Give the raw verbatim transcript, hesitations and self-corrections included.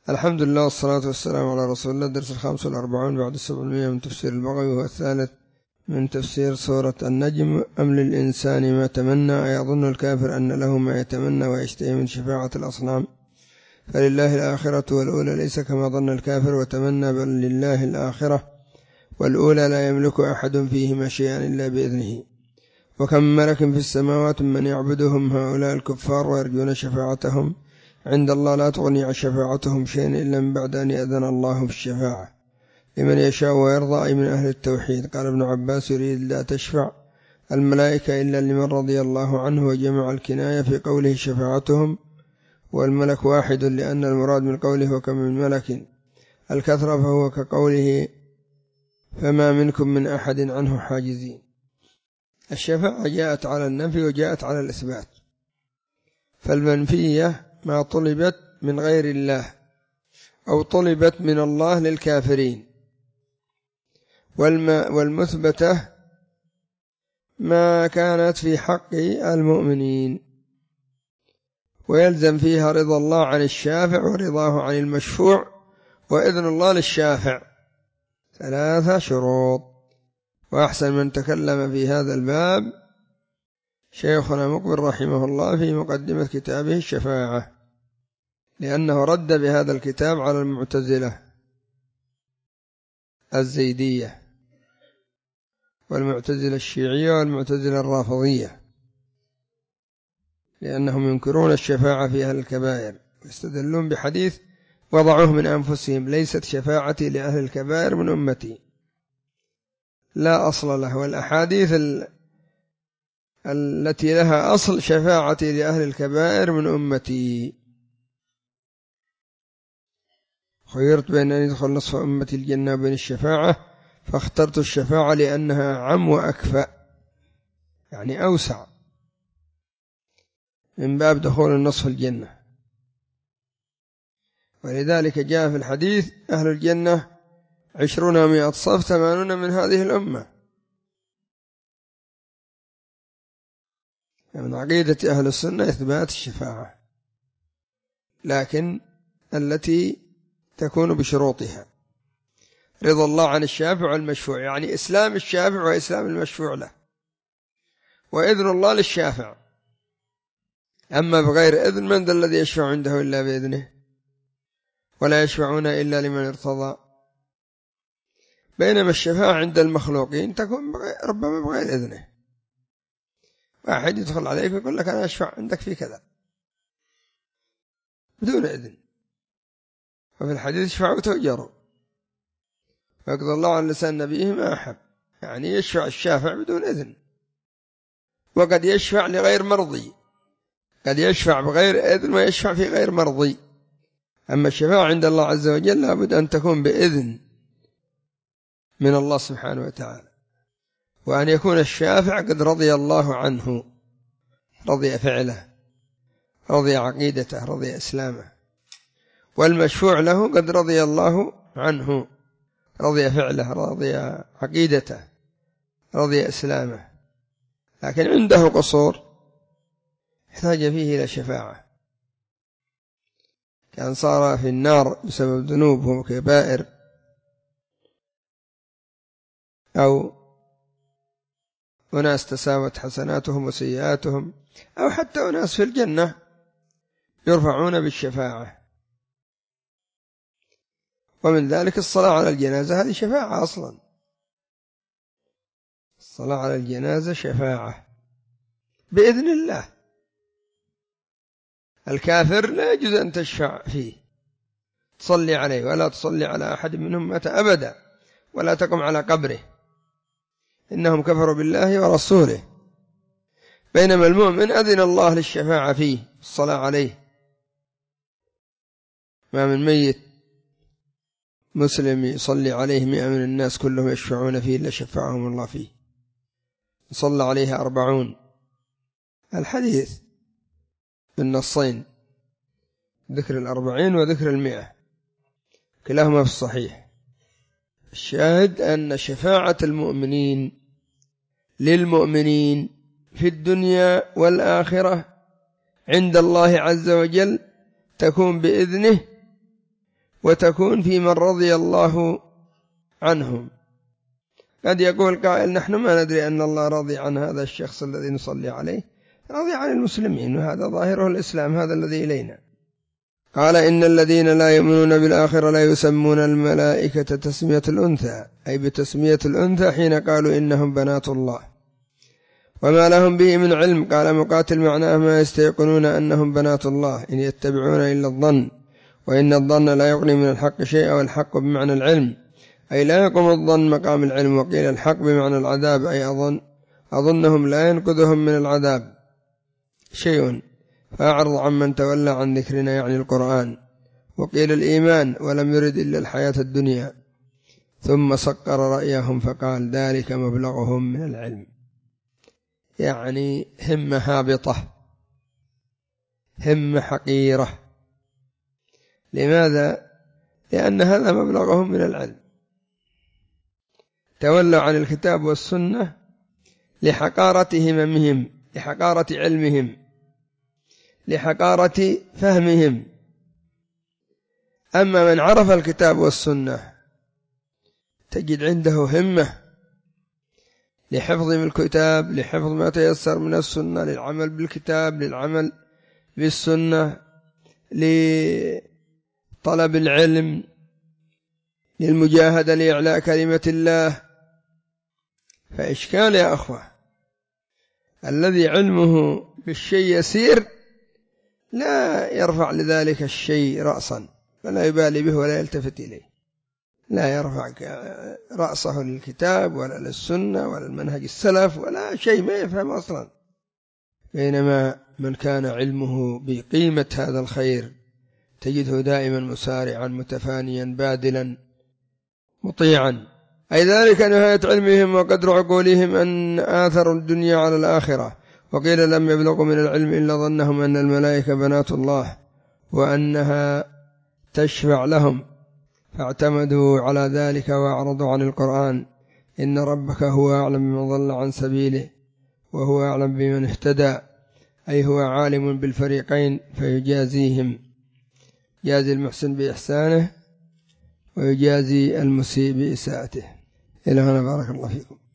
الحمد لله والصلاة والسلام على رسول الله. درس الخامس والأربعون بعد السبعمائة من تفسير البغوي، وهو الثالث من تفسير سورة النجم. أم للإنسان ما تمنى أيظن الكافر أن له ما يتمنى ويشتهي من شفاعة الأصنام؟ فلله الآخرة والأولى ليس كما ظن الكافر وتمنى، بل لله الآخرة والأولى لا يملك أحد فيهما شيئا إلا بإذنه. وكم ملك في السماوات من يعبدهم هؤلاء الكفار ويرجون شفاعتهم عند الله لا تغني شفاعتهم شيئا إلا من بعد أن يأذن الله في الشفاعة لمن يشاء ويرضى، أي من أهل التوحيد. قال ابن عباس: يريد لا تشفع الملائكة إلا لمن رضي الله عنه، وجمع الكناية في قوله شفاعتهم والملك واحد، لأن المراد من قوله وكم من ملك الكثرة، فهو كقوله فما منكم من أحد عنه حاجزين. الشفاعة جاءت على النفي وجاءت على الإثبات، فالمنفية ما طلبت من غير الله أو طلبت من الله للكافرين، والمثبتة ما كانت في حق المؤمنين، ويلزم فيها رضا الله عن الشافع ورضاه عن المشفوع وإذن الله للشافع، ثلاثة شروط. وأحسن من تكلم في هذا الباب شيخنا مقبل رحمه الله في مقدمة كتابه الشفاعة، لأنه رد بهذا الكتاب على المعتزلة الزيدية والمعتزلة الشيعية والمعتزلة الرافضية، لأنهم ينكرون الشفاعة في أهل الكبائر، يستدلون بحديث وضعوه من أنفسهم: ليست شفاعتي لأهل الكبائر من أمتي، لا أصل له. والأحاديث التي لها أصل شفاعتي لأهل الكبائر من أمتي. خيرت بين أن يدخل نصف أمتي الجنة وبين الشفاعة، فاخترت الشفاعة لأنها عم وأكفأ، يعني أوسع من باب دخول النصف الجنة. ولذلك جاء في الحديث: أهل الجنة عشرون ومائة صف، ثمانون من هذه الأمة. من عقيدة أهل السنة إثبات الشفاعة، لكن التي تكون بشروطها: رضا الله عن الشافع والمشفوع، يعني إسلام الشافع وإسلام المشفوع له، وإذن الله للشافع. أما بغير إذن، من ذا الذي يشفع عنده إلا بإذنه، ولا يشفعون إلا لمن ارتضى. بينما الشفاعة عند المخلوقين تكون ربما بغير إذنه. واحد يدخل عليك ويقول لك أنا أشفع عندك في كذا بدون إذن، وفي الحديث اشفعوا تؤجروا، ويقضي الله عن لسان نبيه ما أحب، يعني يشفع الشافع بدون إذن. وقد يشفع لغير مرضي، قد يشفع بغير إذن ويشفع في غير مرضي. أما الشفاعة عند الله عز وجل لابد أن تكون بإذن من الله سبحانه وتعالى، وأن يكون الشافع قد رضي الله عنه، رضي فعله، رضي عقيدته، رضي إسلامه. والمشفوع له قد رضي الله عنه، رضي فعله، رضي عقيدته، رضي إسلامه، لكن عنده قصور احتاج فيه إلى شفاعة، كان صار في النار بسبب ذنوبهم وكبائر، أو أناس تساوت حسناتهم وسيئاتهم، أو حتى أناس في الجنة يرفعون بالشفاعة. ومن ذلك الصلاة على الجنازة، هذه شفاعة أصلا. الصلاة على الجنازة شفاعة بإذن الله. الكافر لا يجوز أن تشفع فيه، تصلي عليه، ولا تصلي على أحد منهم مات أبدا، ولا تقم على قبره، إنهم كفروا بالله ورسوله. بينما المؤمن أذن الله للشفاعة فيه، الصلاة عليه. ما من ميت مسلم يصلي عليه مئة من الناس كلهم يشفعون فيه إلا شفعهم الله فيه. صلى عليه أربعون، الحديث بالنصين، ذكر الأربعين وذكر المئة، كلاهما في الصحيح. الشاهد أن شفاعة المؤمنين للمؤمنين في الدنيا والآخرة عند الله عز وجل تكون بإذنه، وتكون في من رضي الله عنهم. قد يقول قائل نحن ما ندري أن الله رضي عن هذا الشخص الذي نصلي عليه، رضي عن المسلمين، وهذا ظاهره الإسلام، هذا الذي إلينا. قال إن الذين لا يؤمنون بالآخرة لا يسمون الملائكة تسمية الأنثى، أي بتسمية الأنثى حين قالوا إنهم بنات الله، وما لهم به من علم. قال مقاتل معناه ما يستيقنون أنهم بنات الله، إن يتبعون إلا الظن، وإن الظن لا يغني من الحق شيئا، والحق بمعنى العلم، أي لا يقوم الظن مقام العلم. وقيل الحق بمعنى العذاب، أي أظن أظنهم لا ينقذهم من العذاب شيء، فأعرض عمن تولى عن ذكرنا يعني القرآن. وقيل الإيمان، ولم يرد إلا الحياة الدنيا. ثم سقر رأيهم فقال ذلك مبلغهم من العلم، يعني همة هابطة، همة حقيرة. لماذا؟ لأن هذا مبلغهم من العلم، تولوا عن الكتاب والسنة لحقارة هممهم، لحقارة علمهم، لحقارة فهمهم. أما من عرف الكتاب والسنة تجد عنده همة لحفظ الكتاب، لحفظ ما تيسر من السنة، للعمل بالكتاب، للعمل بالسنة، لطلب العلم، للمجاهدة لإعلاء كلمة الله. فإشكال يا أخوة، الذي علمه بالشيء يسير لا يرفع لذلك الشيء رأسا، ولا يبالي به ولا يلتفت إليه، لا يرفع رأسه للكتاب ولا للسنة ولا المنهج السلف ولا شيء، ما يفهم أصلا. بينما من كان علمه بقيمة هذا الخير تجده دائما مسارعا متفانيا باذلا مطيعا. أي ذلك نهاية علمهم وقدر عقولهم أن آثروا الدنيا على الآخرة. وقيل لم يبلغوا من العلم إلا ظنهم أن الملائكة بنات الله وأنها تشفع لهم، فاعتمدوا على ذلك وأعرضوا عن القرآن. إن ربك هو أعلم بمن ضل عن سبيله وهو أعلم بمن اهتدى، أي هو عالم بالفريقين فيجازيهم، يجازي المحسن بإحسانه ويجازي المسيء بإساءته. إلى هنا بارك الله فيكم.